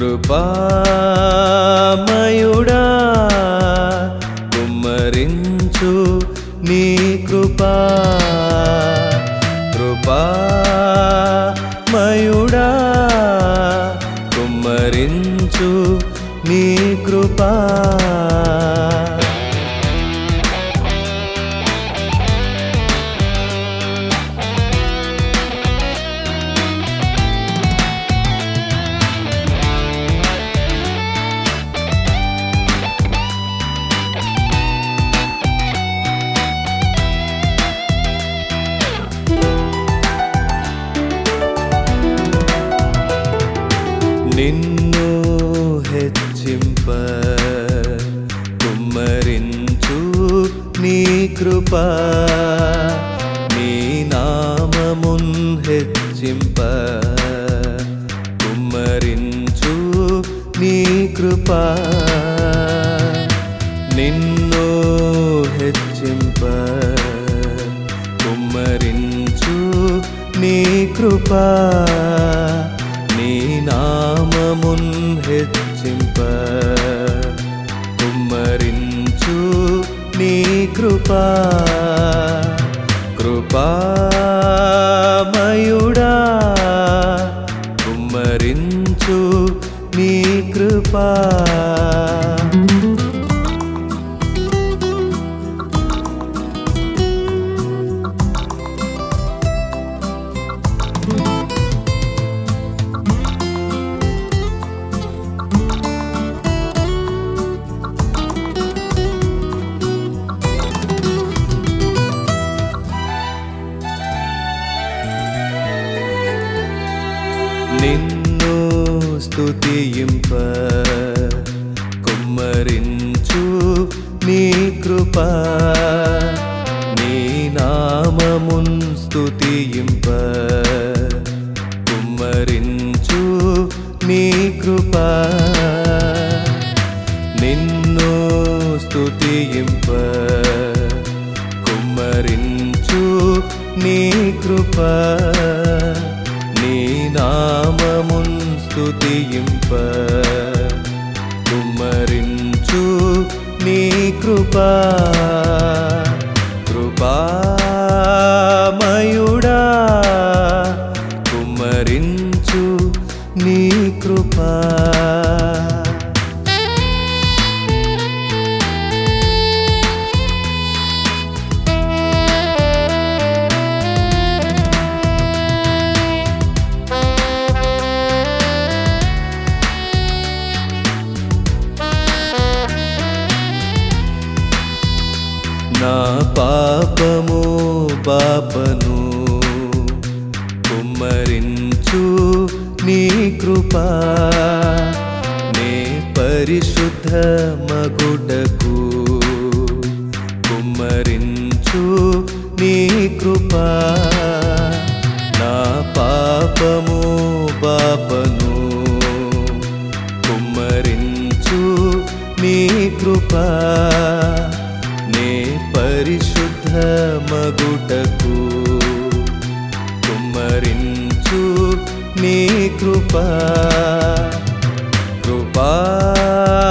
కృపామయుడా కుమ్మరించు నీ కృపా కృపామయుడా కుమ్మరించు నీ కృపా నిన్ను హెచ్చింప కుమ్మరించు నీ కృపా నీ నామమున్ హెచ్చింప కుమ్మరించు నీ కృపా నిన్ను హెచ్చింప కుమ్మరించు నీ కృపా నీ నామమున్ హెచ్చింప కుమ్మరించు నీ కృపా కృపామయుడా కుమ్మరించు నీ కృపా నిన్ను స్తుతింప కుమ్మరించు నీ కృపా నీ నామమున్ స్తుతింప కుమ్మరించు నీ కృపా నిన్ను స్తుతింప కుమ్మరించు నీ కృపా నీ నామమున్ స్తుతింప కుమ్మరించు నీ కృపా కృపామయుడా కుమ్మరించు నీ కృపా నా పాపము బాపను కుమ్మరించు నీ కృపా నే పరిశుద్ధ మగుటకు కుమ్మరించు నీ కృపా నా పాపము బాపను కుమ్మరించు నీ కృపా నే పరిశుద్ధ మగుటకు కుమ్మరించు నీ కృపా కృపా